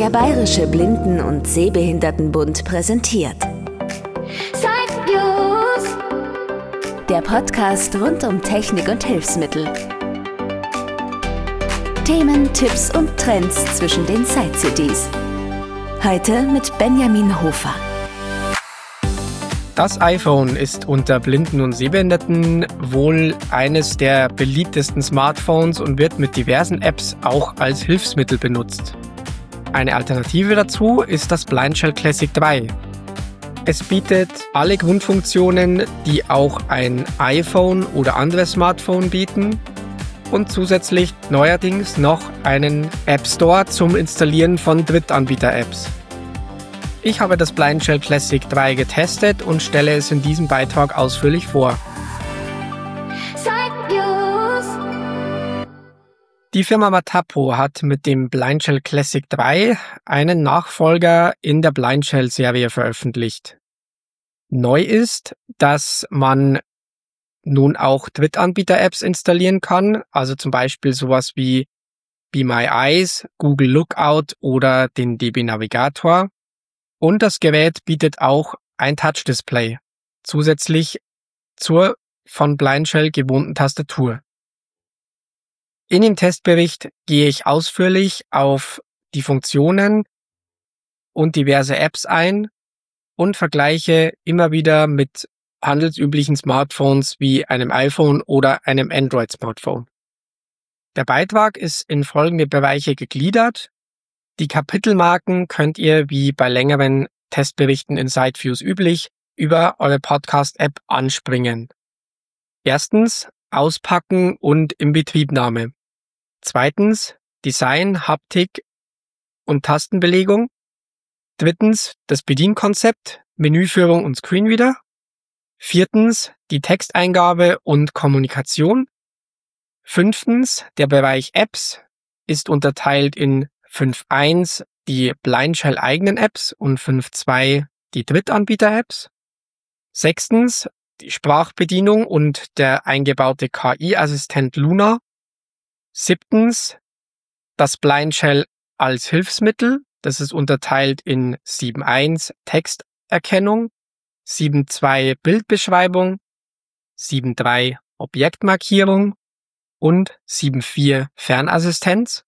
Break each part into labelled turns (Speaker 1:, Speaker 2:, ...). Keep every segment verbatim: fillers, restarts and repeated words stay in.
Speaker 1: Der Bayerische Blinden- und Sehbehindertenbund präsentiert. Der Podcast rund um Technik und Hilfsmittel. Themen, Tipps und Trends zwischen den Side-C Ds. Heute mit Benjamin Hofer.
Speaker 2: Das iPhone ist unter Blinden und Sehbehinderten wohl eines der beliebtesten Smartphones und wird mit diversen Apps auch als Hilfsmittel benutzt. Eine Alternative dazu ist das BlindShell Classic drei. Es bietet alle Grundfunktionen, die auch ein iPhone oder andere Smartphone bieten und zusätzlich neuerdings noch einen App Store zum Installieren von Drittanbieter-Apps. Ich habe das BlindShell Classic drei getestet und stelle es in diesem Beitrag ausführlich vor. Die Firma Matapo hat mit dem BlindShell Classic drei einen Nachfolger in der BlindShell-Serie veröffentlicht. Neu ist, dass man nun auch Drittanbieter-Apps installieren kann, also zum Beispiel sowas wie Be My Eyes, Google Lookout oder den D B Navigator. Und das Gerät bietet auch ein Touch-Display, zusätzlich zur von BlindShell gewohnten Tastatur. In dem Testbericht gehe ich ausführlich auf die Funktionen und diverse Apps ein und vergleiche immer wieder mit handelsüblichen Smartphones wie einem iPhone oder einem Android-Smartphone. Der Beitrag ist in folgende Bereiche gegliedert. Die Kapitelmarken könnt ihr wie bei längeren Testberichten in Sideviews üblich über eure Podcast-App anspringen. Erstens Auspacken und Inbetriebnahme. Zweitens Design, Haptik und Tastenbelegung. Drittens das Bedienkonzept, Menüführung und Screenreader. Viertens die Texteingabe und Kommunikation. Fünftens der Bereich Apps ist unterteilt in fünf Punkt eins die BlindShell eigenen Apps und fünf Punkt zwei die Drittanbieter-Apps. Sechstens die Sprachbedienung und der eingebaute K I-Assistent Luna. Siebtens das BlindShell als Hilfsmittel. Das ist unterteilt in sieben Punkt eins Texterkennung, sieben Punkt zwei Bildbeschreibung, sieben Punkt drei Objektmarkierung und sieben Punkt vier Fernassistenz.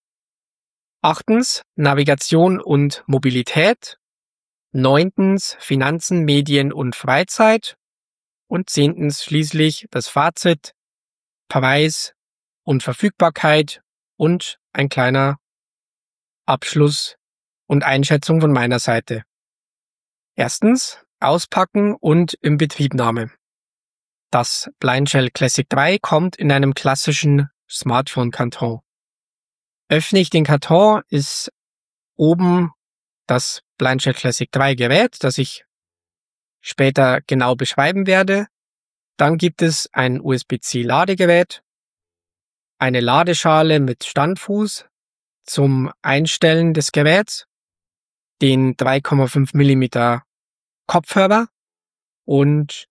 Speaker 2: Achtens Navigation und Mobilität. Neuntens Finanzen, Medien und Freizeit. Und zehntens schließlich das Fazit, Preis und Verfügbarkeit und ein kleiner Abschluss und Einschätzung von meiner Seite. Erstens Auspacken und Inbetriebnahme. Das BlindShell Classic drei kommt in einem klassischen Smartphone-Karton. Öffne ich den Karton, ist oben das BlindShell Classic drei Gerät, das ich später genau beschreiben werde. Dann gibt es ein U S B C Ladegerät, eine Ladeschale mit Standfuß zum Einstellen des Geräts, den drei Komma fünf Millimeter Kopfhörer und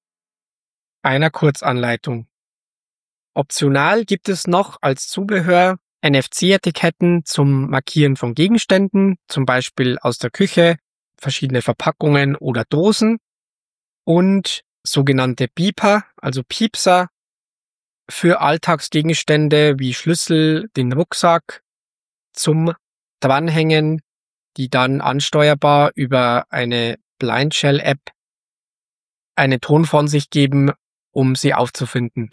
Speaker 2: einer Kurzanleitung. Optional gibt es noch als Zubehör N F C-Etiketten zum Markieren von Gegenständen, zum Beispiel aus der Küche, verschiedene Verpackungen oder Dosen und sogenannte Beeper, also Piepser, für Alltagsgegenstände wie Schlüssel, den Rucksack zum Dranhängen, die dann ansteuerbar über eine BlindShell-App einen Ton von sich geben, um sie aufzufinden.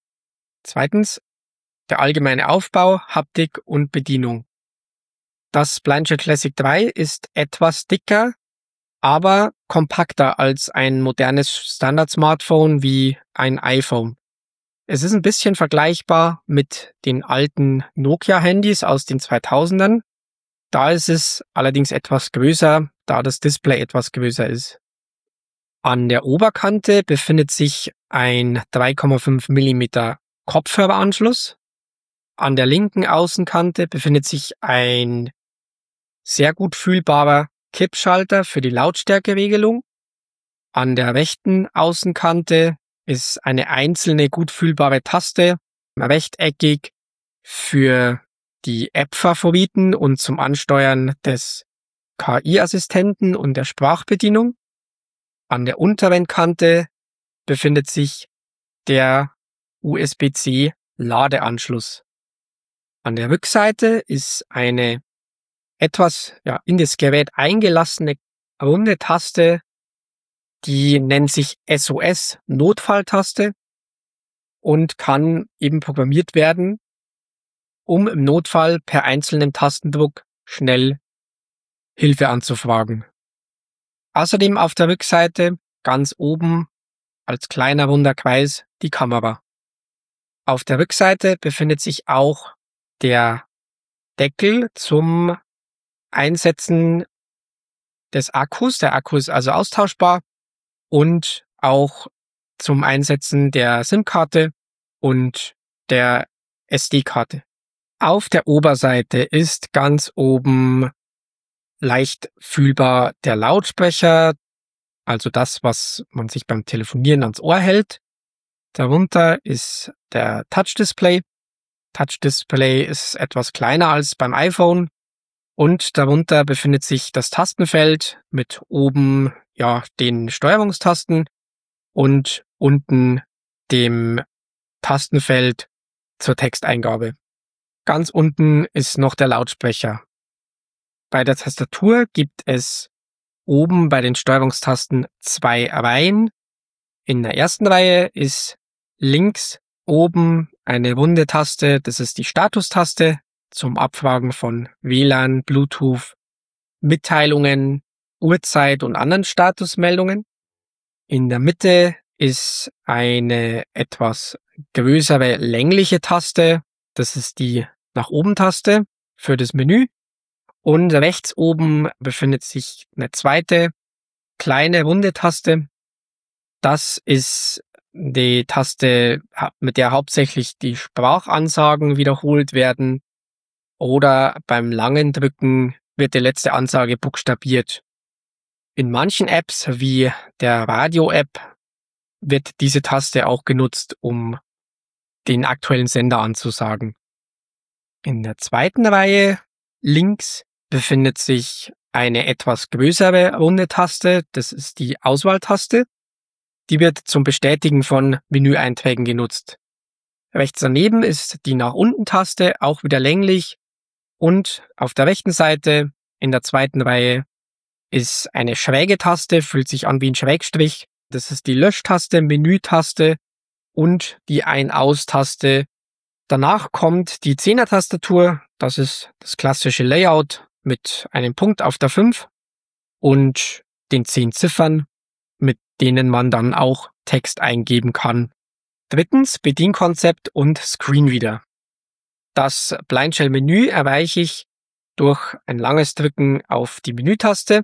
Speaker 2: Zweitens der allgemeine Aufbau, Haptik und Bedienung. Das BlindShell Classic drei ist etwas dicker, aber kompakter als ein modernes Standard-Smartphone wie ein iPhone. Es ist ein bisschen vergleichbar mit den alten Nokia-Handys aus den zweitausendern. Da ist es allerdings etwas größer, da das Display etwas größer ist. An der Oberkante befindet sich ein drei Komma fünf Millimeter Kopfhöreranschluss. An der linken Außenkante befindet sich ein sehr gut fühlbarer Kippschalter für die Lautstärkeregelung. An der rechten Außenkante ist eine einzelne gut fühlbare Taste, rechteckig für die App-Favoriten und zum Ansteuern des K I-Assistenten und der Sprachbedienung. An der unteren Kante befindet sich der U S B C-Ladeanschluss. An der Rückseite ist eine etwas ja, in das Gerät eingelassene runde Taste, die nennt sich S O S-Notfalltaste und kann eben programmiert werden, um im Notfall per einzelnem Tastendruck schnell Hilfe anzufragen. Außerdem auf der Rückseite ganz oben als kleiner runder Kreis die Kamera. Auf der Rückseite befindet sich auch der Deckel zum Einsetzen des Akkus. Der Akku ist also austauschbar und auch zum Einsetzen der SIM-Karte und der S D-Karte. Auf der Oberseite ist ganz oben leicht fühlbar der Lautsprecher, also das, was man sich beim Telefonieren ans Ohr hält. Darunter ist der Touch-Display. Touch-Display ist etwas kleiner als beim iPhone und darunter befindet sich das Tastenfeld mit oben ja den Steuerungstasten und unten dem Tastenfeld zur Texteingabe. Ganz unten ist noch der Lautsprecher. Bei der Tastatur gibt es oben bei den Steuerungstasten zwei Reihen. In der ersten Reihe ist links oben eine runde Taste, das ist die Statustaste zum Abfragen von W L A N, Bluetooth, Mitteilungen, Uhrzeit und anderen Statusmeldungen. In der Mitte ist eine etwas größere längliche Taste, das ist die nach oben Taste für das Menü. Und rechts oben befindet sich eine zweite kleine runde Taste. Das ist die Taste, mit der hauptsächlich die Sprachansagen wiederholt werden oder beim langen Drücken wird die letzte Ansage buchstabiert. In manchen Apps wie der Radio-App wird diese Taste auch genutzt, um den aktuellen Sender anzusagen. In der zweiten Reihe links befindet sich eine etwas größere runde Taste, das ist die Auswahltaste. Die wird zum Bestätigen von Menüeinträgen genutzt. Rechts daneben ist die nach unten Taste, auch wieder länglich. Und auf der rechten Seite in der zweiten Reihe ist eine schräge Taste, fühlt sich an wie ein Schrägstrich. Das ist die Löschtaste, Menütaste und die Ein-Aus-Taste. Danach kommt die Zehner-Tastatur, das ist das klassische Layout mit einem Punkt auf der fünf und den zehn Ziffern, mit denen man dann auch Text eingeben kann. Drittens Bedienkonzept und Screenreader. Das Blindshell-Menü erreiche ich durch ein langes Drücken auf die Menütaste.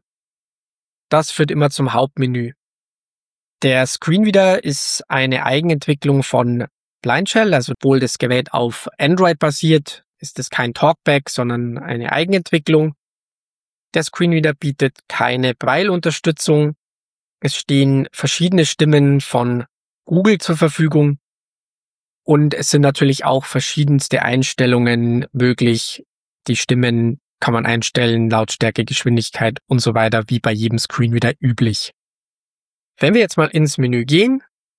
Speaker 2: Das führt immer zum Hauptmenü. Der Screenreader ist eine Eigenentwicklung von Blindshell, also obwohl das Gerät auf Android basiert, ist es kein Talkback, sondern eine Eigenentwicklung. Der Screenreader bietet keine Braille-Unterstützung. Es stehen verschiedene Stimmen von Google zur Verfügung und es sind natürlich auch verschiedenste Einstellungen möglich. Die Stimmen kann man einstellen, Lautstärke, Geschwindigkeit und so weiter, wie bei jedem Screenreader üblich. Wenn wir jetzt mal ins Menü gehen,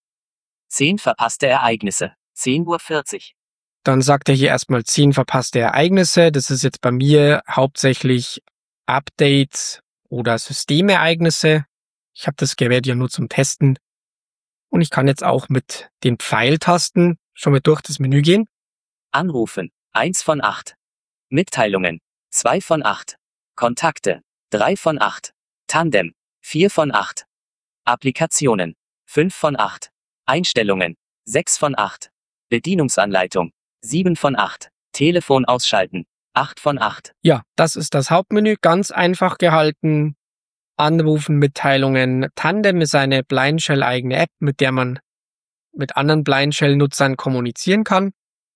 Speaker 3: zehn verpasste Ereignisse, zehn Uhr vierzig.
Speaker 2: Dann sagt er hier erstmal zehn verpasste Ereignisse. Das ist jetzt bei mir hauptsächlich Updates oder Systemereignisse. Ich habe das Gerät ja nur zum Testen. Und ich kann jetzt auch mit den Pfeiltasten schon mal durch das Menü gehen.
Speaker 3: Anrufen, eins von acht. Mitteilungen, zwei von acht. Kontakte, drei von acht. Tandem, vier von acht. Applikationen, fünf von acht. Einstellungen, sechs von acht. Bedienungsanleitung, sieben von acht. Telefon ausschalten, acht von acht.
Speaker 2: Ja, das ist das Hauptmenü, ganz einfach gehalten. Anrufen, Mitteilungen. Tandem ist eine Blindshell-eigene App, mit der man mit anderen Blindshell-Nutzern kommunizieren kann.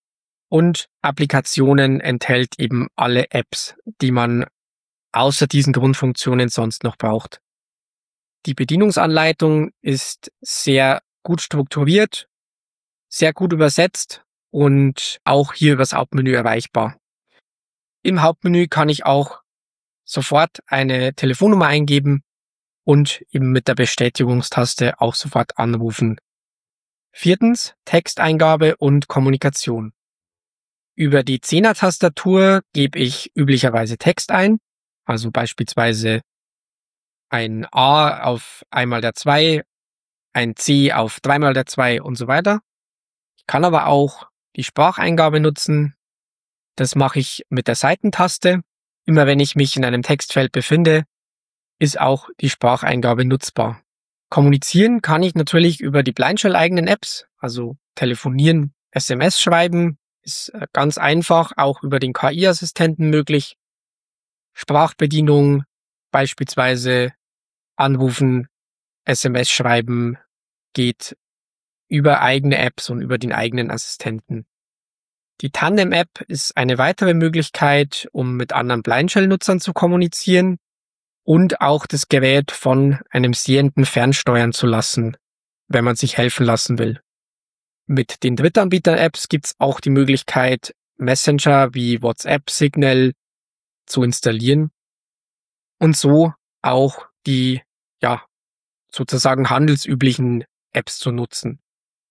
Speaker 2: Und Applikationen enthält eben alle Apps, die man außer diesen Grundfunktionen sonst noch braucht. Die Bedienungsanleitung ist sehr gut strukturiert, sehr gut übersetzt und auch hier über das Hauptmenü erreichbar. Im Hauptmenü kann ich auch sofort eine Telefonnummer eingeben und eben mit der Bestätigungstaste auch sofort anrufen. Viertens, Texteingabe und Kommunikation. Über die Zehner-Tastatur gebe ich üblicherweise Text ein, also beispielsweise ein A auf einmal der zwei, ein C auf dreimal der zwei und so weiter. Ich kann aber auch die Spracheingabe nutzen. Das mache ich mit der Seitentaste. Immer wenn ich mich in einem Textfeld befinde, ist auch die Spracheingabe nutzbar. Kommunizieren kann ich natürlich über die Blindshell-eigenen Apps, also telefonieren, S M S schreiben, ist ganz einfach, auch über den K I-Assistenten möglich. Sprachbedienung, beispielsweise anrufen, S M S schreiben, geht über eigene Apps und über den eigenen Assistenten. Die Tandem-App ist eine weitere Möglichkeit, um mit anderen Blindshell-Nutzern zu kommunizieren und auch das Gerät von einem Sehenden fernsteuern zu lassen, wenn man sich helfen lassen will. Mit den Drittanbieter-Apps gibt es auch die Möglichkeit, Messenger wie WhatsApp, Signal zu installieren und so auch die, ja, sozusagen handelsüblichen Apps zu nutzen.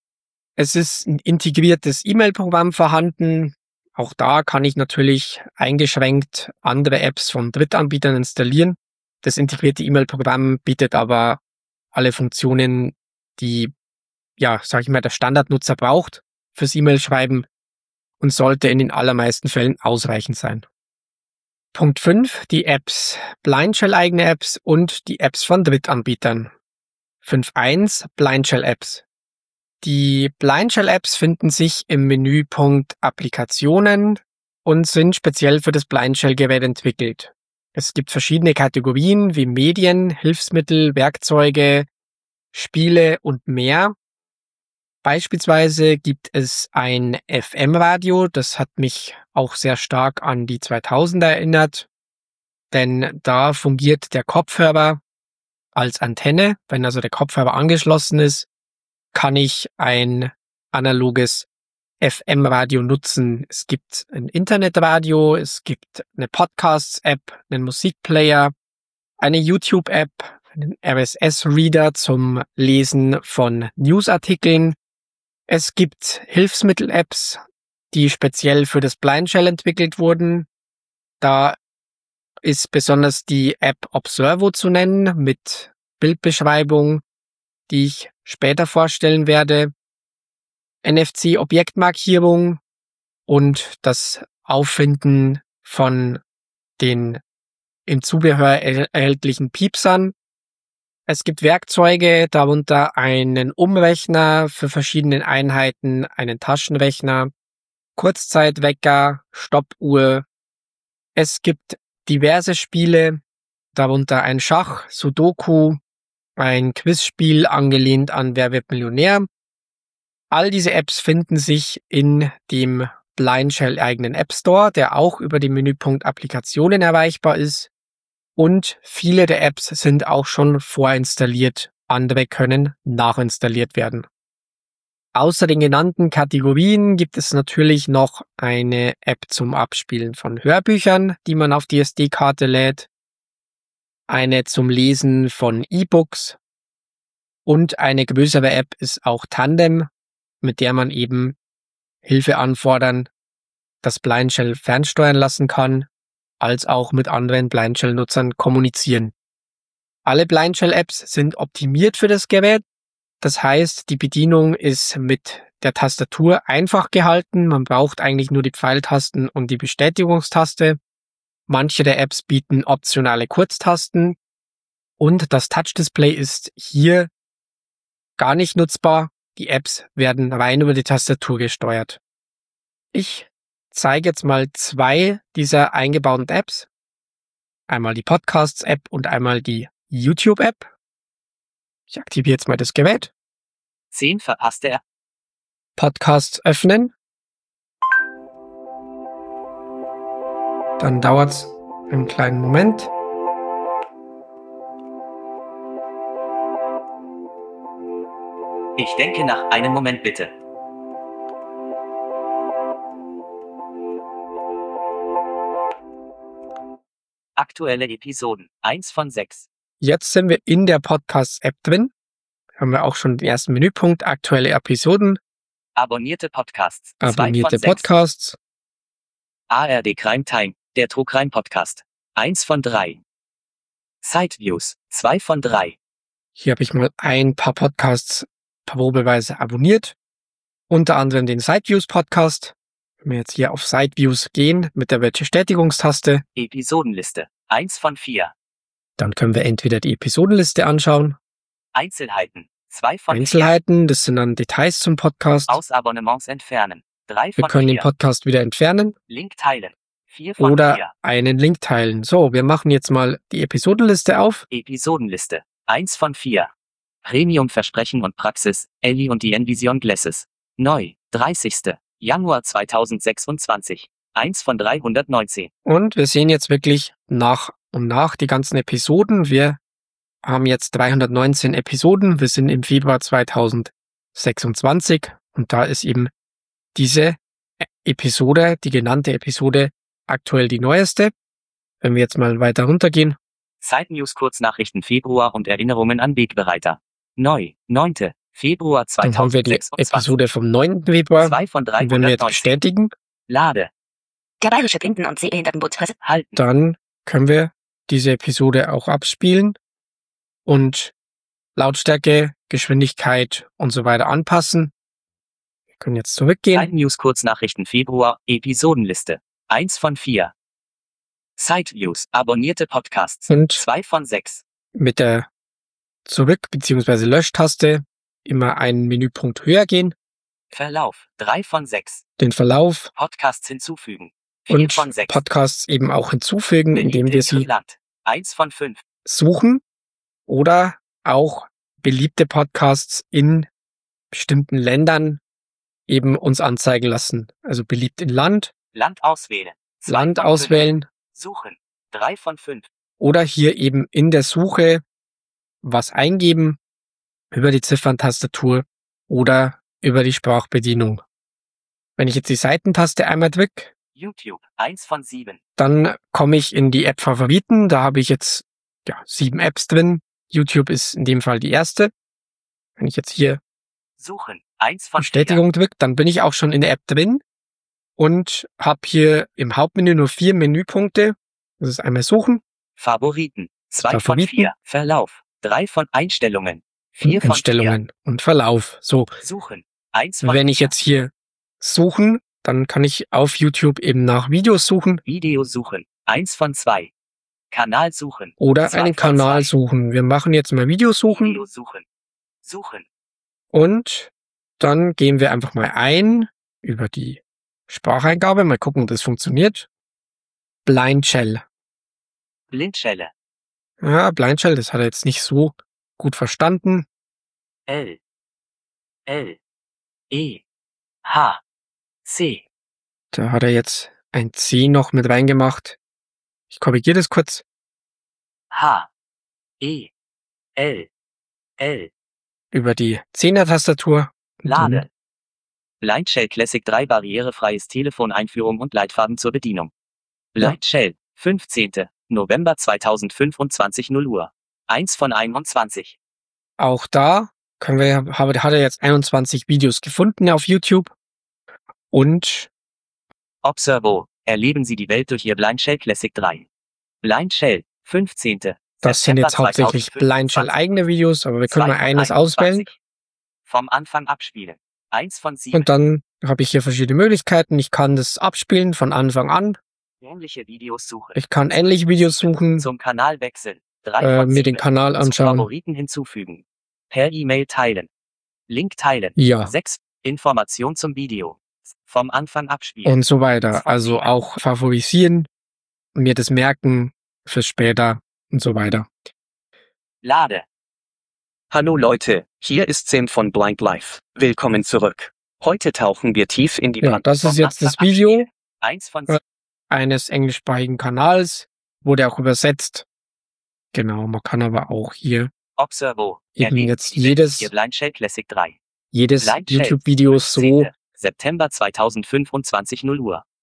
Speaker 2: Es ist ein integriertes E-Mail-Programm vorhanden. Auch da kann ich natürlich eingeschränkt andere Apps von Drittanbietern installieren. Das integrierte E-Mail-Programm bietet aber alle Funktionen, die, ja, sag ich mal, der Standardnutzer braucht fürs E-Mail-Schreiben und sollte in den allermeisten Fällen ausreichend sein. Punkt fünf, die Apps, Blindshell-eigene Apps und die Apps von Drittanbietern. fünf Punkt eins, Blindshell-Apps. Die Blindshell-Apps finden sich im Menüpunkt Applikationen und sind speziell für das Blindshell-Gerät entwickelt. Es gibt verschiedene Kategorien wie Medien, Hilfsmittel, Werkzeuge, Spiele und mehr. Beispielsweise gibt es ein F M-Radio, das hat mich auch sehr stark an die zweitausender erinnert, denn da fungiert der Kopfhörer als Antenne. Wenn also der Kopfhörer angeschlossen ist, kann ich ein analoges F M-Radio nutzen. Es gibt ein Internetradio, es gibt eine Podcasts-App, einen Musikplayer, eine YouTube-App, einen R S S-Reader zum Lesen von Newsartikeln. Es gibt Hilfsmittel-Apps, die speziell für das Blindshell entwickelt wurden. Da ist besonders die App Observo zu nennen mit Bildbeschreibung, die ich später vorstellen werde. N F C-Objektmarkierung und das Auffinden von den im Zubehör erhältlichen Piepsern. Es gibt Werkzeuge, darunter einen Umrechner für verschiedene Einheiten, einen Taschenrechner, Kurzzeitwecker, Stoppuhr. Es gibt diverse Spiele, darunter ein Schach, Sudoku, ein Quizspiel angelehnt an Wer wird Millionär. All diese Apps finden sich in dem Blindshell-eigenen App Store, der auch über den Menüpunkt Applikationen erreichbar ist. Und viele der Apps sind auch schon vorinstalliert, andere können nachinstalliert werden. Außer den genannten Kategorien gibt es natürlich noch eine App zum Abspielen von Hörbüchern, die man auf die S D-Karte lädt, eine zum Lesen von E-Books und eine größere App ist auch Tandem, mit der man eben Hilfe anfordern, das Blindshell fernsteuern lassen kann, als auch mit anderen Blindshell-Nutzern kommunizieren. Alle Blindshell-Apps sind optimiert für das Gerät. Das heißt, die Bedienung ist mit der Tastatur einfach gehalten. Man braucht eigentlich nur die Pfeiltasten und die Bestätigungstaste. Manche der Apps bieten optionale Kurztasten. Und das Touch-Display ist hier gar nicht nutzbar. Die Apps werden rein über die Tastatur gesteuert. Ich zeige jetzt mal zwei dieser eingebauten Apps. Einmal die Podcasts-App und einmal die YouTube-App. Ich aktiviere jetzt mal das Gerät.
Speaker 3: zehn verpasste er.
Speaker 2: Podcasts öffnen. Dann dauert es einen kleinen Moment.
Speaker 3: Ich denke nach einem Moment bitte. Aktuelle Episoden. eins von sechs.
Speaker 2: Jetzt sind wir in der Podcast-App drin. Haben wir auch schon den ersten Menüpunkt. Aktuelle Episoden,
Speaker 3: Abonnierte Podcasts. zwei
Speaker 2: abonnierte
Speaker 3: von sechs.
Speaker 2: Podcasts.
Speaker 3: A R D Crime Time. Der True Crime Podcast. eins von drei. Sideviews. zwei von drei.
Speaker 2: Hier habe ich mal ein paar Podcasts probeweise abonniert. Unter anderem den Sideviews Podcast. Wenn wir jetzt hier auf Sideviews gehen mit der Bestätigungstaste,
Speaker 3: Episodenliste. eins von vier.
Speaker 2: dann können wir entweder die Episodenliste anschauen,
Speaker 3: Einzelheiten. zwei von vier.
Speaker 2: Einzelheiten, das sind dann Details zum Podcast.
Speaker 3: Aus Abonnements entfernen. drei
Speaker 2: Wir
Speaker 3: von
Speaker 2: können den
Speaker 3: vier.
Speaker 2: Podcast wieder entfernen
Speaker 3: Link teilen. vier von
Speaker 2: oder
Speaker 3: vier.
Speaker 2: einen Link teilen. So, wir machen jetzt mal die Episodenliste auf.
Speaker 3: Episodenliste. eins von vier. Premium Versprechen und Praxis. Ellie und die Envision Glasses. Neu. dreißigster Januar zweitausendsechsundzwanzig. eins von dreihundertneunzehn.
Speaker 2: Und wir sehen jetzt wirklich nach und nach die ganzen Episoden. Wir haben jetzt dreihundertneunzehn Episoden. Wir sind im Februar zweitausendsechsundzwanzig und da ist eben diese Episode, die genannte Episode, aktuell die neueste. Wenn wir jetzt mal weiter runtergehen,
Speaker 3: Side News Kurznachrichten Februar und Erinnerungen an Wegbereiter. Neu. neunter Februar
Speaker 2: dann haben wir die
Speaker 3: zweitausendsechsundzwanzig.
Speaker 2: Episode vom neunten Februar.
Speaker 3: zwei von
Speaker 2: Und wenn wir jetzt
Speaker 3: dreihundertneunzehn.
Speaker 2: bestätigen,
Speaker 3: Lade.
Speaker 4: Der Bayerische Blinden- und Sehbehindertenbund
Speaker 3: Halten.
Speaker 2: dann können wir diese Episode auch abspielen und Lautstärke, Geschwindigkeit und so weiter anpassen. Wir können jetzt zurückgehen.
Speaker 3: Side News Kurznachrichten Februar. Episodenliste. eins von vier. Side Views. Abonnierte Podcasts.
Speaker 2: Und
Speaker 3: zwei von sechs.
Speaker 2: mit der Zurück- bzw. Löschtaste immer einen Menüpunkt höher gehen,
Speaker 3: Verlauf. drei von sechs.
Speaker 2: den Verlauf
Speaker 3: Podcasts hinzufügen. vier
Speaker 2: und
Speaker 3: von sechs.
Speaker 2: Podcasts eben auch hinzufügen, indem wir sie
Speaker 3: Land. eins von fünf.
Speaker 2: suchen oder auch beliebte Podcasts in bestimmten Ländern eben uns anzeigen lassen. Also beliebt in Land,
Speaker 3: Land auswählen. zwei
Speaker 2: Land
Speaker 3: von fünf.
Speaker 2: auswählen
Speaker 3: Suchen. drei von fünf.
Speaker 2: oder hier eben in der Suche was eingeben über die Zifferntastatur oder über die Sprachbedienung. Wenn ich jetzt die Seitentaste einmal drücke,
Speaker 3: YouTube. eins von sieben.
Speaker 2: dann komme ich in die App Favoriten. Da habe ich jetzt ja, sieben Apps drin. YouTube ist in dem Fall die erste. Wenn ich jetzt hier
Speaker 3: Suchen. eins von
Speaker 2: Bestätigung drücke, dann bin ich auch schon in der App drin und habe hier im Hauptmenü nur vier Menüpunkte. Das ist einmal Suchen,
Speaker 3: vier. Favoriten. zwei von
Speaker 2: Favoriten.
Speaker 3: vier. Verlauf. drei von Einstellungen. vier von
Speaker 2: Einstellungen und Verlauf. So,
Speaker 3: vier. Suchen. eins von
Speaker 2: wenn ich
Speaker 3: vier.
Speaker 2: jetzt hier suchen, dann kann ich auf YouTube eben nach Videos suchen
Speaker 3: Video suchen. eins von zwei. Kanal suchen.
Speaker 2: oder
Speaker 3: zwei
Speaker 2: einen
Speaker 3: von
Speaker 2: Kanal
Speaker 3: zwei.
Speaker 2: suchen. Wir machen jetzt mal Videos suchen
Speaker 3: Video suchen. Suchen.
Speaker 2: und dann gehen wir einfach mal ein über die Spracheingabe. Mal gucken, ob das funktioniert. Blind Shell.
Speaker 3: Blindschelle.
Speaker 2: Ja, Blind Shell, das hat er jetzt nicht so gut verstanden.
Speaker 3: L. L. E. H. C.
Speaker 2: Da hat er jetzt ein C noch mit reingemacht. Ich korrigiere das kurz.
Speaker 3: H. E. L. L.
Speaker 2: Über die Zehner-Tastatur. Und dann
Speaker 3: Lade. Blind Shell Classic drei barrierefreies Telefon Einführung und Leitfaden zur Bedienung. Blind Shell. fünfzehnter November zweitausendfünfundzwanzig null Uhr. eins von einundzwanzig.
Speaker 2: Auch da können wir, habe- hat er jetzt einundzwanzig Videos gefunden auf YouTube. Und
Speaker 3: Observo. Erleben Sie die Welt durch Ihr Blind Shell Classic drei. Blind Shell. fünfzehnter
Speaker 2: das sind jetzt hauptsächlich Blind Shell eigene Videos, aber wir können mal eines auswählen.
Speaker 3: Vom Anfang abspielen. eins von sieben.
Speaker 2: Und dann habe ich hier verschiedene Möglichkeiten. Ich kann das abspielen von Anfang an.
Speaker 3: Ähnliche Videos suchen.
Speaker 2: Ich kann ähnliche Videos suchen,
Speaker 3: Zum Kanal wechseln. drei
Speaker 2: äh,
Speaker 3: von
Speaker 2: mir den
Speaker 3: sieben.
Speaker 2: Kanal
Speaker 3: Zu
Speaker 2: anschauen.
Speaker 3: Favoriten hinzufügen. Per E-Mail teilen. Link teilen.
Speaker 2: Ja,
Speaker 3: sechs. Information zum Video. Vom Anfang abspielen.
Speaker 2: und so weiter. Also auch favorisieren, mir das merken für später und so weiter.
Speaker 3: Lade.
Speaker 5: Hallo Leute, hier ist Sam von Blind Life. Willkommen zurück. Heute tauchen wir tief in die
Speaker 2: Ja,
Speaker 5: Brand-
Speaker 2: das ist
Speaker 3: Vom
Speaker 2: jetzt das
Speaker 3: Anfang
Speaker 2: Video
Speaker 3: abspielen. eins von
Speaker 2: Ja.
Speaker 3: sieben.
Speaker 2: eines englischsprachigen Kanals. Wurde auch übersetzt. Genau, man kann aber auch hier
Speaker 3: Observo.
Speaker 2: eben
Speaker 3: Erleben
Speaker 2: jetzt
Speaker 3: Sie die Welt
Speaker 2: jedes,
Speaker 3: durch Ihr Blind Shell Classic drei.
Speaker 2: jedes
Speaker 3: Blind Shell.
Speaker 2: YouTube-Video so
Speaker 3: fünfzehnter September zweitausendfünfundzwanzig null Uhr.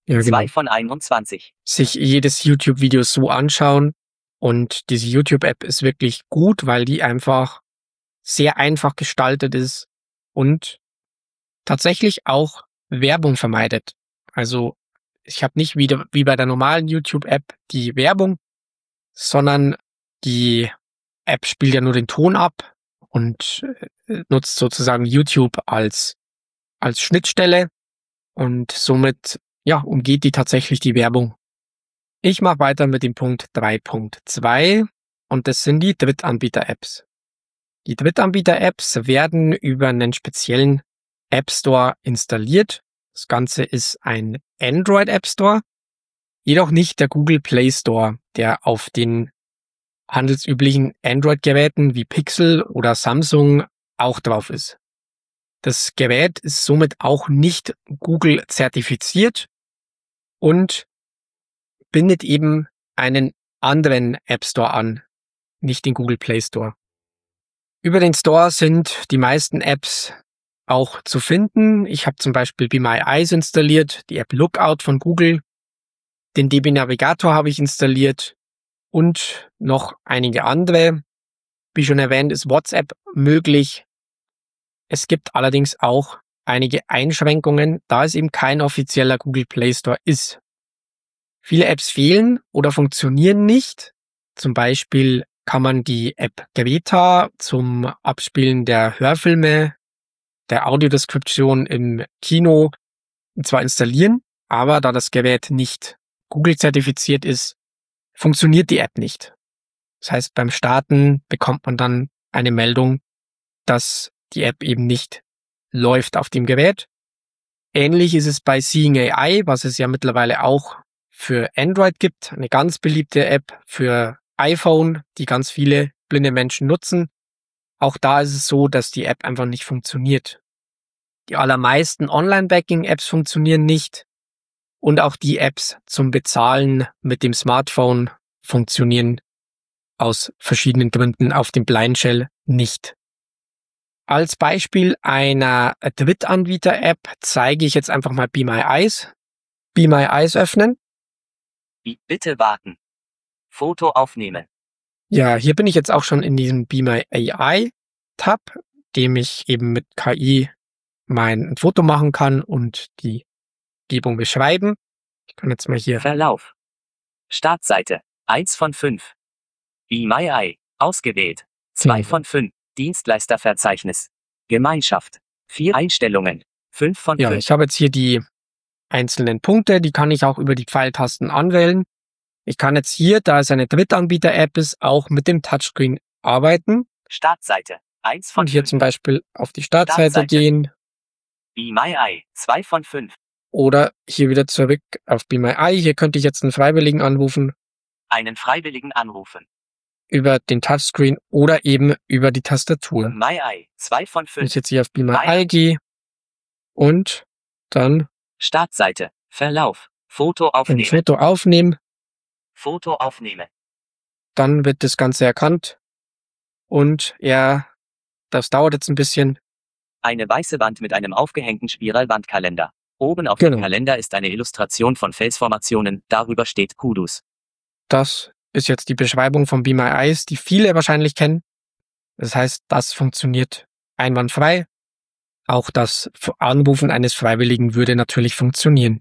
Speaker 2: Ja, genau.
Speaker 3: zwei von einundzwanzig.
Speaker 2: Sich jedes YouTube-Video so anschauen. Und diese YouTube-App ist wirklich gut, weil die einfach sehr einfach gestaltet ist und tatsächlich auch Werbung vermeidet. Also ich habe nicht wieder wie bei der normalen YouTube-App die Werbung, sondern die App spielt ja nur den Ton ab und äh, nutzt sozusagen YouTube als als Schnittstelle und somit ja umgeht die tatsächlich die Werbung. Ich mache weiter mit dem Punkt drei Punkt zwei und das sind die Drittanbieter-Apps. Die Drittanbieter-Apps werden über einen speziellen App Store installiert. Das Ganze ist ein Android App Store, jedoch nicht der Google Play Store, der auf den handelsüblichen Android-Geräten wie Pixel oder Samsung auch drauf ist. Das Gerät ist somit auch nicht Google zertifiziert und bindet eben einen anderen App Store an, nicht den Google Play Store. Über den Store sind die meisten Apps auch zu finden. Ich habe zum Beispiel Be My Eyes installiert, die App Lookout von Google, den D B Navigator habe ich installiert und noch einige andere. Wie schon erwähnt, ist WhatsApp möglich. Es gibt allerdings auch einige Einschränkungen, da es eben kein offizieller Google Play Store ist. Viele Apps fehlen oder funktionieren nicht. Zum Beispiel kann man die App Greta zum Abspielen der Hörfilme, der Audiodeskription im Kino zwar installieren, aber da das Gerät nicht Google zertifiziert ist, funktioniert die App nicht. Das heißt, beim Starten bekommt man dann eine Meldung, dass die App eben nicht läuft auf dem Gerät. Ähnlich ist es bei Seeing A I, was es ja mittlerweile auch für Android gibt, eine ganz beliebte App für iPhone, die ganz viele blinde Menschen nutzen. Auch da ist es so, dass die App einfach nicht funktioniert. Die allermeisten Online-Banking-Apps funktionieren nicht und auch die Apps zum Bezahlen mit dem Smartphone funktionieren aus verschiedenen Gründen auf dem Blind Shell nicht. Als Beispiel einer Drittanbieter-App zeige ich jetzt einfach mal Be My Eyes. Be My Eyes öffnen.
Speaker 3: Bitte warten. Foto aufnehmen.
Speaker 2: Ja, hier bin ich jetzt auch schon in diesem Be My A I-Tab, dem ich eben mit K I mein Foto machen kann und die Umgebung beschreiben. Ich kann jetzt mal hier...
Speaker 3: Verlauf. Startseite. eins von fünf. Be My Eye. Ausgewählt. zwei von fünf. Dienstleisterverzeichnis. Gemeinschaft. vier Einstellungen. fünf von
Speaker 2: Ja,
Speaker 3: fünf.
Speaker 2: ich habe jetzt hier die einzelnen Punkte, die kann ich auch über die Pfeiltasten anwählen. Ich kann jetzt hier, da es eine Drittanbieter-App ist, auch mit dem Touchscreen arbeiten.
Speaker 3: Startseite. eins von
Speaker 2: Und hier
Speaker 3: fünf.
Speaker 2: zum Beispiel auf die Startseite
Speaker 3: Startseite.
Speaker 2: gehen
Speaker 3: Be My Eye. zwei von fünf.
Speaker 2: oder hier wieder zurück auf Be My Eye. Hier könnte ich jetzt einen Freiwilligen anrufen
Speaker 3: Einen Freiwilligen anrufen.
Speaker 2: über den Touchscreen oder eben über die Tastatur.
Speaker 3: My Eye. zwei von
Speaker 2: Wenn
Speaker 3: fünf.
Speaker 2: ich jetzt hier auf Be My
Speaker 3: My
Speaker 2: Eye gehe und dann
Speaker 3: Startseite. Verlauf. Foto
Speaker 2: ein
Speaker 3: aufnehmen.
Speaker 2: Foto aufnehmen,
Speaker 3: Foto aufnehmen.
Speaker 2: dann wird das Ganze erkannt und er, das dauert jetzt ein bisschen.
Speaker 3: Eine weiße Wand mit einem aufgehängten Spiralwandkalender. Oben auf
Speaker 2: Genau.
Speaker 3: dem Kalender ist eine Illustration von Felsformationen, darüber steht Kudus.
Speaker 2: Das ist jetzt die Beschreibung von Be My Eyes, die viele wahrscheinlich kennen. Das heißt, das funktioniert einwandfrei. Auch das Anrufen eines Freiwilligen würde natürlich funktionieren.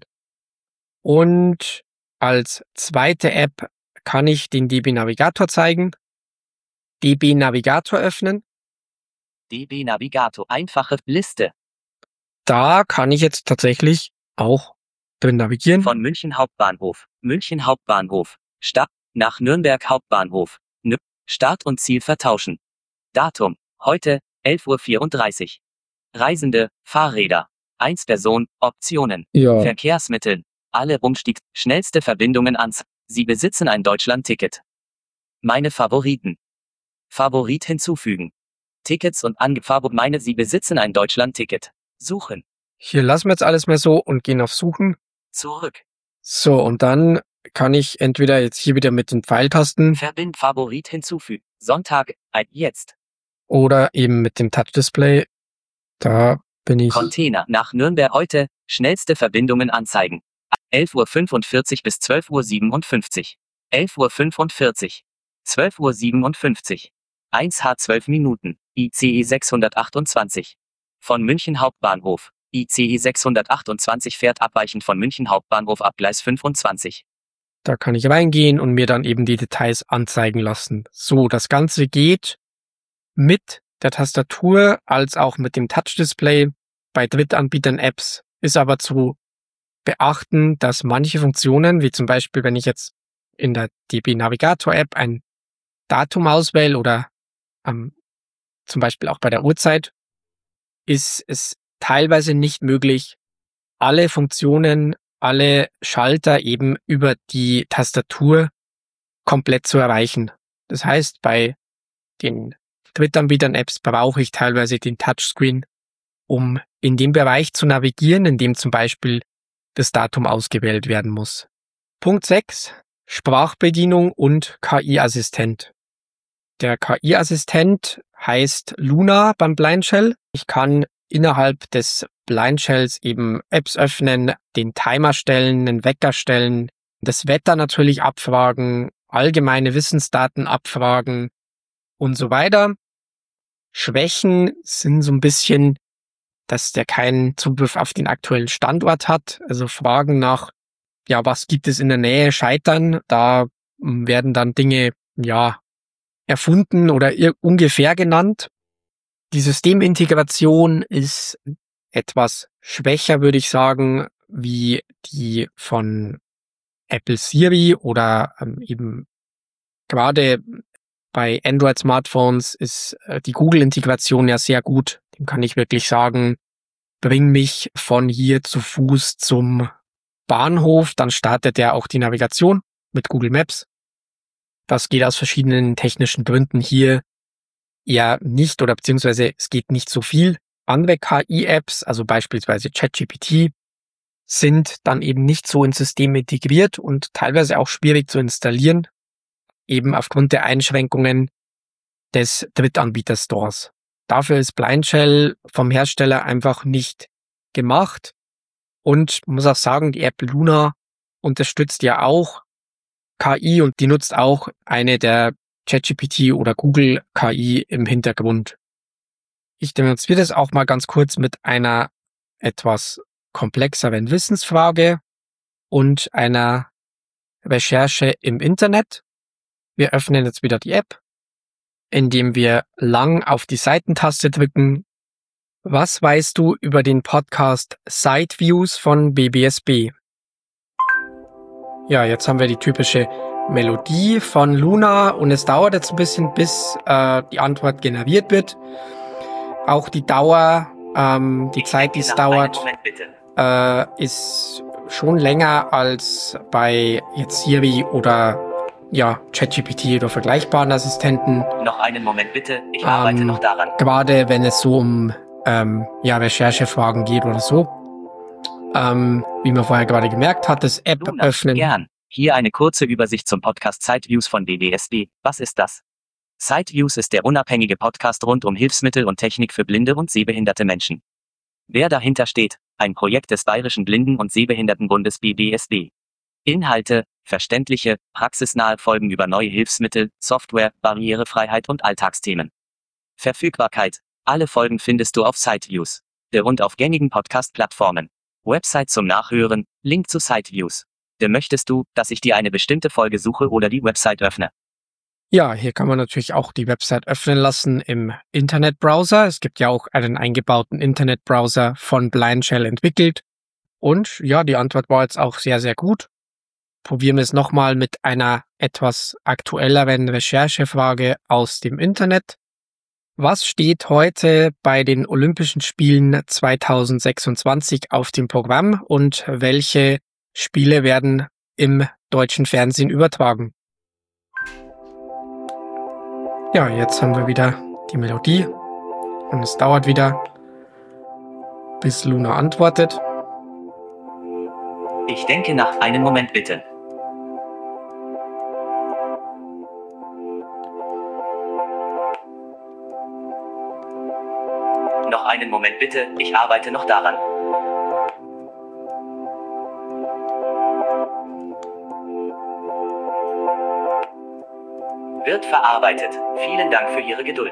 Speaker 2: Und als zweite App kann ich den D B Navigator zeigen. D B Navigator öffnen.
Speaker 3: D B Navigator. Einfache Liste.
Speaker 2: Da kann ich jetzt tatsächlich auch drin navigieren.
Speaker 3: Von München Hauptbahnhof. München Hauptbahnhof. Stadt. Nach Nürnberg Hauptbahnhof. Nü. Start und Ziel vertauschen. Datum. Heute, elf Uhr vierunddreißig. Reisende, Fahrräder. eins Person, Optionen.
Speaker 2: Ja,
Speaker 3: Verkehrsmittel. Alle Umstieg. Schnellste Verbindungen ans. Sie besitzen ein Deutschland-Ticket. Meine Favoriten. Favorit hinzufügen. Tickets und Angefabo. Meine Sie besitzen ein Deutschland-Ticket. Suchen.
Speaker 2: hier lassen wir jetzt alles mal so und gehen auf Suchen.
Speaker 3: Zurück.
Speaker 2: So, und dann kann ich entweder jetzt hier wieder mit den Pfeiltasten
Speaker 3: Verbind Favorit hinzufügen. Sonntag, ein jetzt.
Speaker 2: oder eben mit dem Touch-Display. Da bin ich.
Speaker 3: Container nach Nürnberg heute. Schnellste Verbindungen anzeigen. elf Uhr fünfundvierzig bis zwölf Uhr siebenundfünfzig. elf Uhr fünfundvierzig. zwölf Uhr siebenundfünfzig. eins H zwölf Minuten. I C E sechshundertachtundzwanzig. Von München Hauptbahnhof. I C E sechshundertachtundzwanzig fährt abweichend von München Hauptbahnhof ab Gleis fünfundzwanzig.
Speaker 2: Da kann ich reingehen und mir dann eben die Details anzeigen lassen. So, das Ganze geht mit der Tastatur als auch mit dem Touch-Display. Bei Drittanbietern-Apps ist aber zu beachten, dass manche Funktionen, wie zum Beispiel, wenn ich jetzt in der D B Navigator App ein Datum auswähle oder ähm, zum Beispiel auch bei der Uhrzeit, ist es teilweise nicht möglich, alle Funktionen, alle Schalter eben über die Tastatur komplett zu erreichen. Das heißt, bei den Drittanbietern-Apps brauche ich teilweise den Touchscreen, um in dem Bereich zu navigieren, in dem zum Beispiel das Datum ausgewählt werden muss. Punkt sechs. Sprachbedienung und K I-Assistent. Der K I-Assistent heißt Luna beim Blind Shell. Ich kann innerhalb des Blind Shells eben Apps öffnen, den Timer stellen, den Wecker stellen, das Wetter natürlich abfragen, allgemeine Wissensdaten abfragen und so weiter. Schwächen sind so ein bisschen, dass der keinen Zugriff auf den aktuellen Standort hat. Also Fragen nach, ja, was gibt es in der Nähe, scheitern. Da werden dann Dinge, ja, erfunden oder ungefähr genannt. Die Systemintegration ist etwas schwächer, würde ich sagen, wie die von Apple Siri oder ähm, eben gerade bei Android-Smartphones ist äh, die Google-Integration ja sehr gut. Dem kann ich wirklich sagen, bring mich von hier zu Fuß zum Bahnhof, dann startet er auch die Navigation mit Google Maps. Das geht aus verschiedenen technischen Gründen hier eher nicht oder beziehungsweise es geht nicht so viel. Andere K I-Apps, also beispielsweise ChatGPT, sind dann eben nicht so ins System integriert und teilweise auch schwierig zu installieren, eben aufgrund der Einschränkungen des Drittanbieter-Stores. Dafür ist Blind Shell vom Hersteller einfach nicht gemacht und man muss auch sagen, die App Luna unterstützt ja auch K I und die nutzt auch eine der ChatGPT oder Google K I im Hintergrund. Ich demonstriere das auch mal ganz kurz mit einer etwas komplexeren Wissensfrage und einer Recherche im Internet. Wir öffnen jetzt wieder die App, indem wir lang auf die Seitentaste drücken. Was weißt du über den Podcast Site Views von B B S B? Ja, jetzt haben wir die typische Melodie von Luna und es dauert jetzt ein bisschen, bis äh, die Antwort generiert wird. Auch die Dauer, ähm, die Zeit, die es dauert, äh, ist schon länger als bei jetzt Siri oder ja ChatGPT oder vergleichbaren Assistenten.
Speaker 3: Noch einen Moment bitte, ich arbeite
Speaker 2: ähm,
Speaker 3: noch daran.
Speaker 2: Gerade wenn es so um ähm, ja Recherchefragen geht oder so. Ähm, wie man vorher gerade gemerkt hat, das App
Speaker 3: Luna,
Speaker 2: öffnen.
Speaker 3: Gern. Hier eine kurze Übersicht zum Podcast Siteviews von B B S B. Was ist das? Siteviews ist der unabhängige Podcast rund um Hilfsmittel und Technik für blinde und sehbehinderte Menschen. Wer dahinter steht? Ein Projekt des Bayerischen Blinden- und Sehbehindertenbundes B B S B. Inhalte, verständliche, praxisnahe Folgen über neue Hilfsmittel, Software, Barrierefreiheit und Alltagsthemen. Verfügbarkeit. Alle Folgen findest du auf Siteviews. Der und auf gängigen Podcast-Plattformen. Website zum Nachhören, Link zu Siteviews. Der möchtest du, dass ich dir eine bestimmte Folge suche oder die Website öffne?
Speaker 2: Ja, hier kann man natürlich auch die Website öffnen lassen im Internetbrowser. Es gibt ja auch einen eingebauten Internetbrowser von Blind Shell entwickelt. Und ja, die Antwort war jetzt auch sehr, sehr gut. Probieren wir es nochmal mit einer etwas aktuelleren Recherchefrage aus dem Internet. Was steht heute bei den Olympischen Spielen zweitausendsechsundzwanzig auf dem Programm und welche Spiele werden im deutschen Fernsehen übertragen? Ja, jetzt haben wir wieder die Melodie und es dauert wieder, bis Luna antwortet.
Speaker 3: Ich denke nach, einen Moment bitte. Noch einen Moment bitte, ich arbeite noch daran. Wird verarbeitet. Vielen Dank für Ihre Geduld.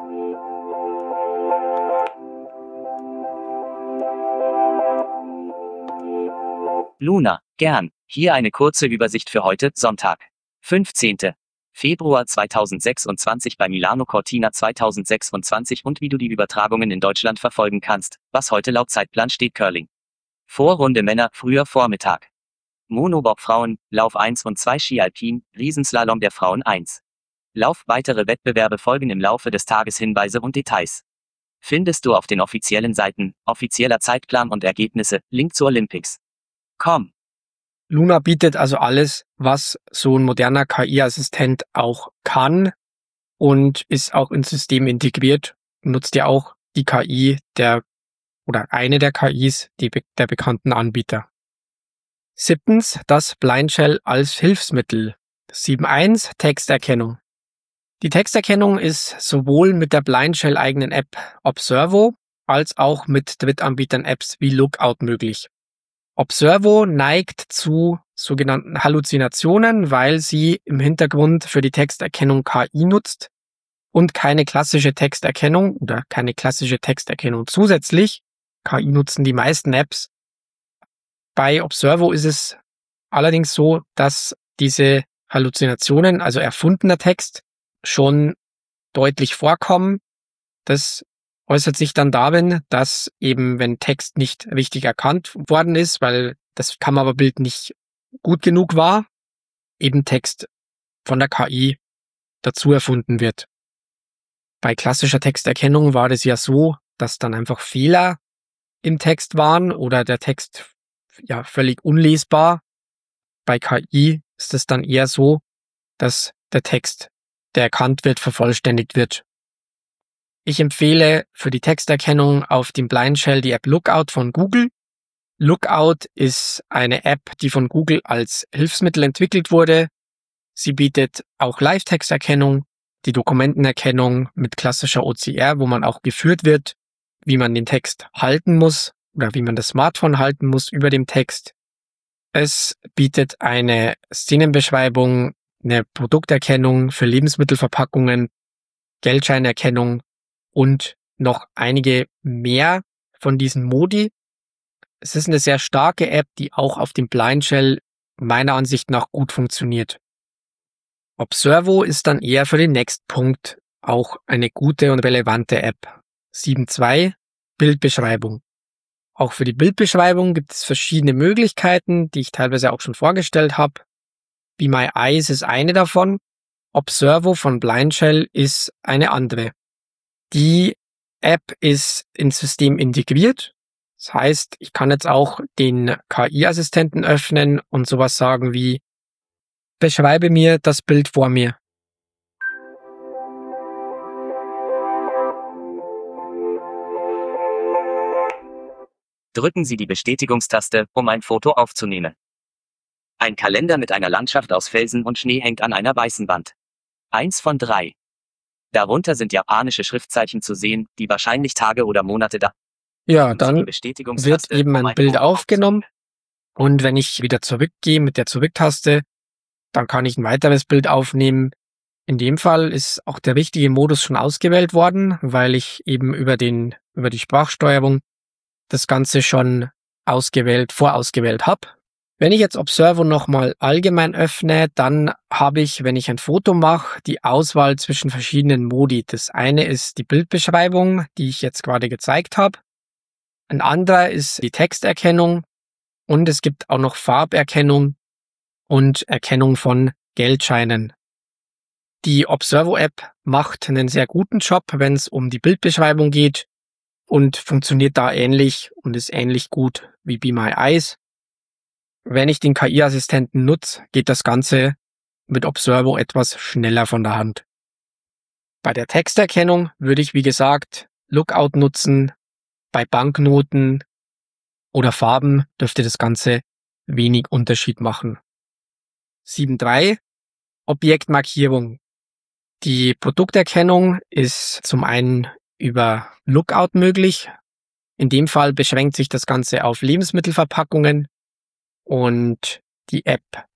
Speaker 3: Luna, gern. Hier eine kurze Übersicht für heute, Sonntag, fünfzehnten Februar zweitausendsechsundzwanzig bei Milano Cortina zweitausendsechsundzwanzig und wie du die Übertragungen in Deutschland verfolgen kannst, was heute laut Zeitplan steht. Curling. Vorrunde Männer, früher Vormittag. Monobob Frauen, Lauf eins und zwei Ski Alpin, Riesenslalom der Frauen eins. Lauf, weitere Wettbewerbe folgen im Laufe des Tages. Hinweise und Details findest du auf den offiziellen Seiten, offizieller Zeitplan und Ergebnisse, Link zur Olympics. Komm.
Speaker 2: Luna bietet also alles, was so ein moderner K I-Assistent auch kann und ist auch ins System integriert, nutzt ja auch die K I der oder eine der K Is die, der bekannten Anbieter. Siebtens, das Blind Shell als Hilfsmittel. sieben Punkt eins, Texterkennung. Die Texterkennung ist sowohl mit der Blind Shell eigenen App Observo als auch mit Drittanbietern-Apps wie Lookout möglich. Observo neigt zu sogenannten Halluzinationen, weil sie im Hintergrund für die Texterkennung K I nutzt und keine klassische Texterkennung oder keine klassische Texterkennung zusätzlich. K I nutzen die meisten Apps. Bei Observo ist es allerdings so, dass diese Halluzinationen, also erfundener Text, schon deutlich vorkommen. Das äußert sich dann darin, dass eben, wenn Text nicht richtig erkannt worden ist, weil das Kamerabild nicht gut genug war, eben Text von der K I dazu erfunden wird. Bei klassischer Texterkennung war es ja so, dass dann einfach Fehler im Text waren oder der Text ja völlig unlesbar. Bei K I ist es dann eher so, dass der Text, der erkannt wird, vervollständigt wird. Ich empfehle für die Texterkennung auf dem Blind Shell die App Lookout von Google. Lookout ist eine App, die von Google als Hilfsmittel entwickelt wurde. Sie bietet auch Live-Texterkennung, die Dokumentenerkennung mit klassischer O C R, wo man auch geführt wird, wie man den Text halten muss oder wie man das Smartphone halten muss über dem Text. Es bietet eine Szenenbeschreibung, eine Produkterkennung für Lebensmittelverpackungen, Geldscheinerkennung und noch einige mehr von diesen Modi. Es ist eine sehr starke App, die auch auf dem Blind Shell meiner Ansicht nach gut funktioniert. Observo ist dann eher für den nächsten Punkt auch eine gute und relevante App. sieben Punkt zwei, Bildbeschreibung. Auch für die Bildbeschreibung gibt es verschiedene Möglichkeiten, die ich teilweise auch schon vorgestellt habe. Be My Eyes ist eine davon. Observo von Blind Shell ist eine andere. Die App ist ins System integriert. Das heißt, ich kann jetzt auch den K I-Assistenten öffnen und sowas sagen wie: Beschreibe mir das Bild vor mir.
Speaker 3: Drücken Sie die Bestätigungstaste, um ein Foto aufzunehmen. Ein Kalender mit einer Landschaft aus Felsen und Schnee hängt an einer weißen Wand. Eins von drei. Darunter sind japanische Schriftzeichen zu sehen, die wahrscheinlich Tage oder Monate da.
Speaker 2: Ja, dann wird eben ein Bild aufgenommen und wenn ich wieder zurückgehe mit der Zurücktaste, dann kann ich ein weiteres Bild aufnehmen. In dem Fall ist auch der richtige Modus schon ausgewählt worden, weil ich eben über den über die Sprachsteuerung das Ganze schon ausgewählt, vorausgewählt habe. Wenn ich jetzt Observo nochmal allgemein öffne, dann habe ich, wenn ich ein Foto mache, die Auswahl zwischen verschiedenen Modi. Das eine ist die Bildbeschreibung, die ich jetzt gerade gezeigt habe. Ein anderer ist die Texterkennung und es gibt auch noch Farberkennung und Erkennung von Geldscheinen. Die Observo-App macht einen sehr guten Job, wenn es um die Bildbeschreibung geht und funktioniert da ähnlich und ist ähnlich gut wie Be My Eyes. Wenn ich den K I-Assistenten nutze, geht das Ganze mit Observo etwas schneller von der Hand. Bei der Texterkennung würde ich, wie gesagt, Lookout nutzen. Bei Banknoten oder Farben dürfte das Ganze wenig Unterschied machen. sieben Punkt drei, Objektmarkierung. Die Produkterkennung ist zum einen über Lookout möglich. In dem Fall beschränkt sich das Ganze auf Lebensmittelverpackungen und die App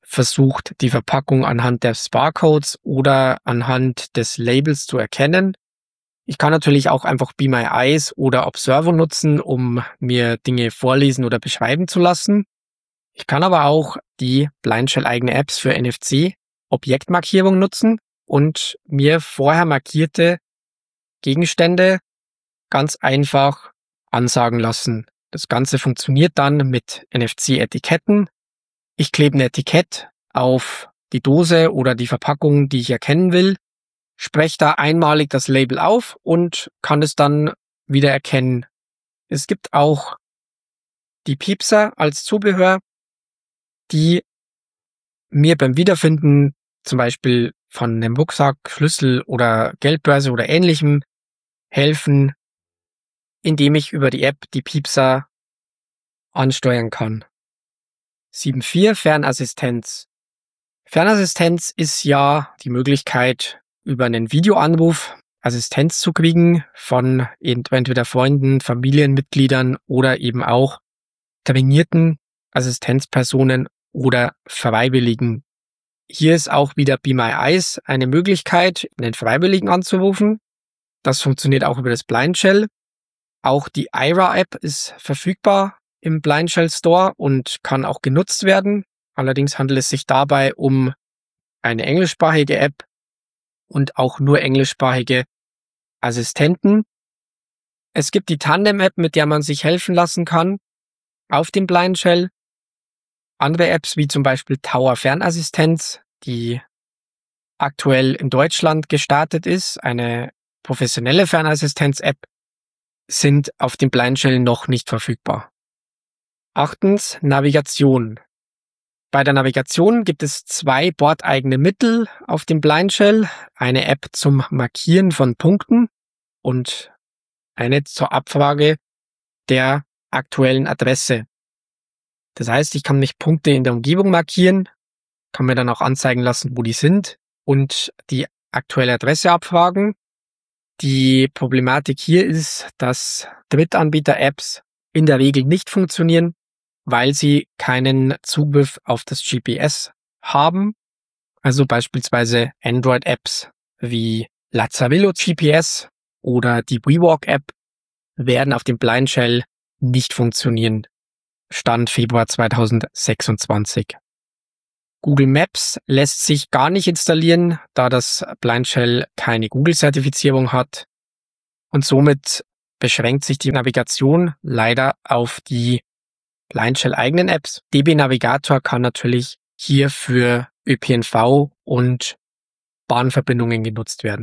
Speaker 2: versucht, die Verpackung anhand des Barcodes oder anhand des Labels zu erkennen. Ich kann natürlich auch einfach Be My Eyes oder Observo nutzen, um mir Dinge vorlesen oder beschreiben zu lassen. Ich kann aber auch die Blindshell eigene Apps für N F C Objektmarkierung nutzen und mir vorher markierte Gegenstände ganz einfach ansagen lassen. Das Ganze funktioniert dann mit N F C-Etiketten. Ich klebe ein Etikett auf die Dose oder die Verpackung, die ich erkennen will, spreche da einmalig das Label auf und kann es dann wieder erkennen. Es gibt auch die Piepser als Zubehör, die mir beim Wiederfinden zum Beispiel von einem Rucksack, Schlüssel oder Geldbörse oder ähnlichem helfen, indem ich über die App die Piepser ansteuern kann. sieben Punkt vier Fernassistenz. Fernassistenz ist ja die Möglichkeit, über einen Videoanruf Assistenz zu kriegen von entweder Freunden, Familienmitgliedern oder eben auch trainierten Assistenzpersonen oder Freiwilligen. Hier ist auch wieder Be My Eyes eine Möglichkeit, einen Freiwilligen anzurufen. Das funktioniert auch über das Blindshell. Auch die Aira-App ist verfügbar im Blindshell Store und kann auch genutzt werden. Allerdings handelt es sich dabei um eine englischsprachige App und auch nur englischsprachige Assistenten. Es gibt die Tandem-App, mit der man sich helfen lassen kann auf dem Blindshell. Andere Apps wie zum Beispiel Tower Fernassistenz, die aktuell in Deutschland gestartet ist, eine professionelle Fernassistenz-App, sind auf dem Blindshell noch nicht verfügbar. Achtens, Navigation. Bei der Navigation gibt es zwei bordeigene Mittel auf dem Blindshell, eine App zum Markieren von Punkten und eine zur Abfrage der aktuellen Adresse. Das heißt, ich kann mich Punkte in der Umgebung markieren, kann mir dann auch anzeigen lassen, wo die sind und die aktuelle Adresse abfragen. Die Problematik hier ist, dass Drittanbieter-Apps in der Regel nicht funktionieren, weil sie keinen Zugriff auf das G P S haben. Also beispielsweise Android-Apps wie Lazarillo G P S oder die WeWalk-App werden auf dem Blindshell nicht funktionieren. Stand Februar zweitausendsechsundzwanzig. Google Maps lässt sich gar nicht installieren, da das Blindshell keine Google-Zertifizierung hat. Und somit beschränkt sich die Navigation leider auf die Blindshell-eigenen Apps. D B Navigator kann natürlich hier für Ö P N V und Bahnverbindungen genutzt werden.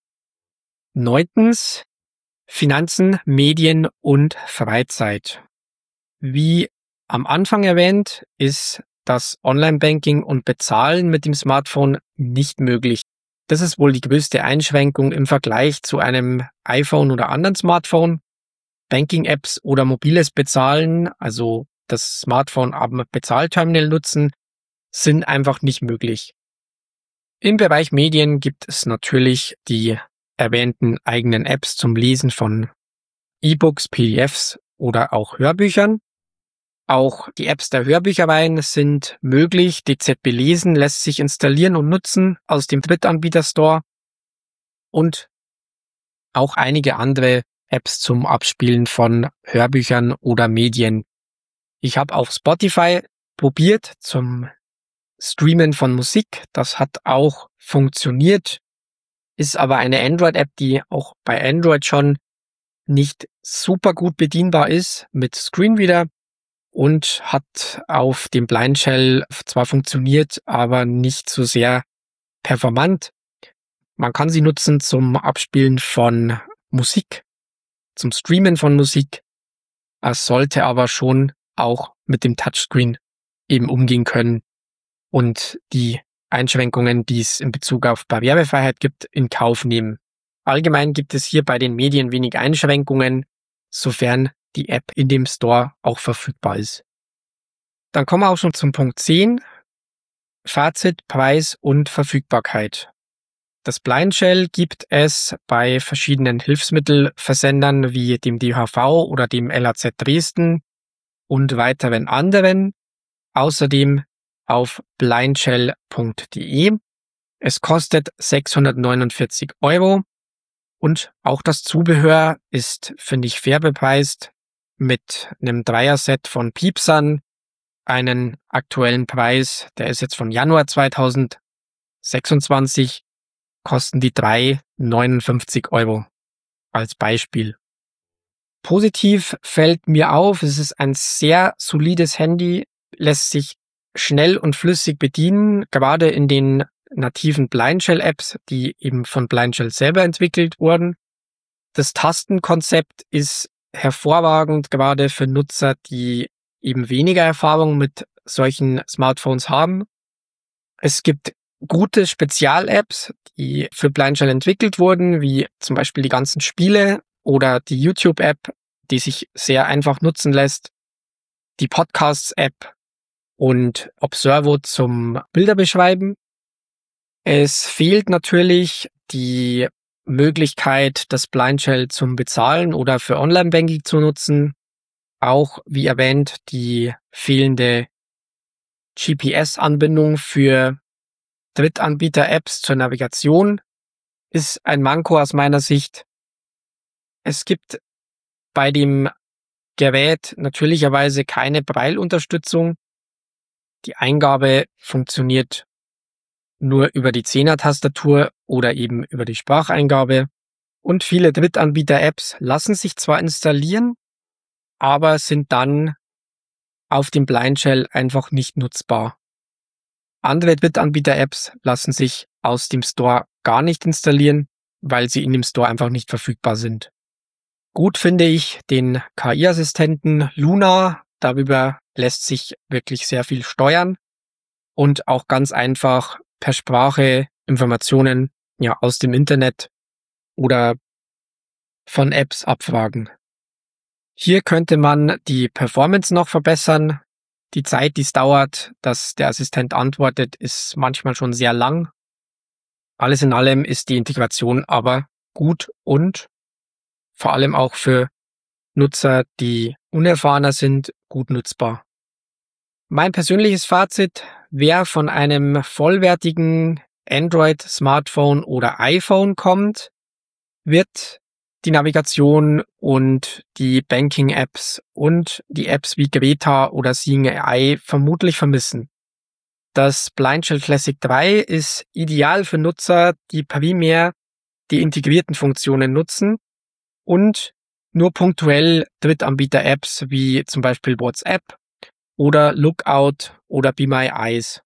Speaker 2: Neuntens, Finanzen, Medien und Freizeit. Wie am Anfang erwähnt, ist das Online-Banking und Bezahlen mit dem Smartphone nicht möglich. Das ist wohl die größte Einschränkung im Vergleich zu einem iPhone oder anderen Smartphone. Banking-Apps oder mobiles Bezahlen, also das Smartphone am Bezahlterminal nutzen, sind einfach nicht möglich. Im Bereich Medien gibt es natürlich die erwähnten eigenen Apps zum Lesen von E-Books, P D Fs oder auch Hörbüchern. Auch die Apps der Hörbüchereien sind möglich. D Z B Lesen lässt sich installieren und nutzen aus dem Drittanbieter-Store und auch einige andere Apps zum Abspielen von Hörbüchern oder Medien. Ich habe auch Spotify probiert zum Streamen von Musik. Das hat auch funktioniert, ist aber eine Android-App, die auch bei Android schon nicht super gut bedienbar ist mit Screenreader und hat auf dem Blindshell zwar funktioniert, aber nicht so sehr performant. Man kann sie nutzen zum Abspielen von Musik, zum Streamen von Musik. Es sollte aber schon auch mit dem Touchscreen eben umgehen können und die Einschränkungen, die es in Bezug auf Barrierefreiheit gibt, in Kauf nehmen. Allgemein gibt es hier bei den Medien wenig Einschränkungen, sofern die App in dem Store auch verfügbar ist. Dann kommen wir auch schon zum Punkt zehn. Fazit, Preis und Verfügbarkeit. Das Blindshell gibt es bei verschiedenen Hilfsmittelversendern wie dem D H V oder dem L A Z Dresden und weiteren anderen. Außerdem auf blindshell punkt de. Es kostet sechshundertneunundvierzig Euro und auch das Zubehör ist, finde ich, fair bepreist mit einem Dreier-Set von Piepsern, einen aktuellen Preis, der ist jetzt von Januar zweitausendsechsundzwanzig, kosten die drei neunundfünfzig Euro als Beispiel. Positiv fällt mir auf, es ist ein sehr solides Handy, lässt sich schnell und flüssig bedienen, gerade in den nativen Blindshell-Apps, die eben von Blindshell selber entwickelt wurden. Das Tastenkonzept ist hervorragend, gerade für Nutzer, die eben weniger Erfahrung mit solchen Smartphones haben. Es gibt gute Spezial-Apps, die für Blindshell entwickelt wurden, wie zum Beispiel die ganzen Spiele oder die YouTube-App, die sich sehr einfach nutzen lässt, die Podcasts-App und Observo zum Bilderbeschreiben. Es fehlt natürlich die Möglichkeit, das Blindshell zum Bezahlen oder für Online-Banking zu nutzen. Auch, wie erwähnt, die fehlende G P S-Anbindung für Drittanbieter-Apps zur Navigation ist ein Manko aus meiner Sicht. Es gibt bei dem Gerät natürlicherweise keine Braille-Unterstützung. Die Eingabe funktioniert nur über die Zehner-Tastatur oder eben über die Spracheingabe. Und viele Drittanbieter-Apps lassen sich zwar installieren, aber sind dann auf dem Blindshell einfach nicht nutzbar. Andere Drittanbieter-Apps lassen sich aus dem Store gar nicht installieren, weil sie in dem Store einfach nicht verfügbar sind. Gut finde ich den K I-Assistenten Luna. Darüber lässt sich wirklich sehr viel steuern und auch ganz einfach per Sprache Informationen ja aus dem Internet oder von Apps abfragen. Hier könnte man die Performance noch verbessern. Die Zeit, die es dauert, dass der Assistent antwortet, ist manchmal schon sehr lang. Alles in allem ist die Integration aber gut und vor allem auch für Nutzer, die unerfahrener sind, gut nutzbar. Mein persönliches Fazit: Wer von einem vollwertigen Android-Smartphone oder iPhone kommt, wird die Navigation und die Banking-Apps und die Apps wie Greta oder Seeing A I vermutlich vermissen. Das Blindshell Classic drei ist ideal für Nutzer, die primär die integrierten Funktionen nutzen und nur punktuell Drittanbieter-Apps wie zum Beispiel WhatsApp oder Lookout oder Be My Eyes.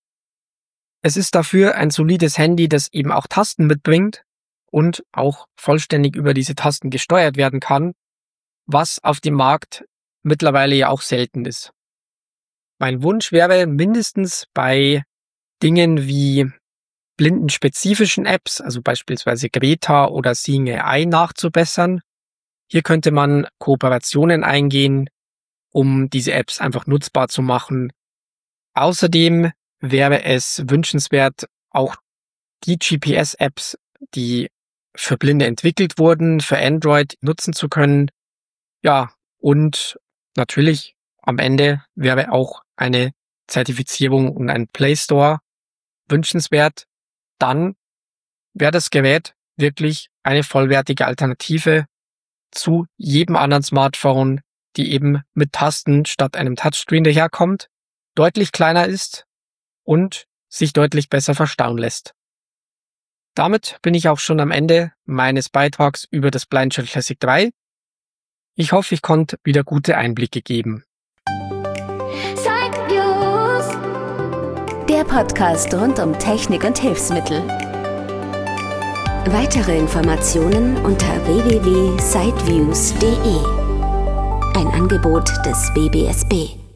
Speaker 2: Es ist dafür ein solides Handy, das eben auch Tasten mitbringt und auch vollständig über diese Tasten gesteuert werden kann, was auf dem Markt mittlerweile ja auch selten ist. Mein Wunsch wäre mindestens bei Dingen wie blindenspezifischen Apps, also beispielsweise Greta oder Seeing A I, nachzubessern. Hier könnte man Kooperationen eingehen, um diese Apps einfach nutzbar zu machen. Außerdem wäre es wünschenswert, auch die G P S-Apps, die für Blinde entwickelt wurden, für Android nutzen zu können. Ja, und natürlich am Ende wäre auch eine Zertifizierung und ein Play Store wünschenswert. Dann wäre das Gerät wirklich eine vollwertige Alternative zu jedem anderen Smartphone, die eben mit Tasten statt einem Touchscreen daherkommt, deutlich kleiner ist und sich deutlich besser verstauen lässt. Damit bin ich auch schon am Ende meines Beitrags über das Blindshell Classic drei. Ich hoffe, ich konnte wieder gute Einblicke geben.
Speaker 1: Der Podcast rund um Technik und Hilfsmittel. Weitere Informationen unter w w w punkt siteviews punkt de. Ein Angebot des B B S B.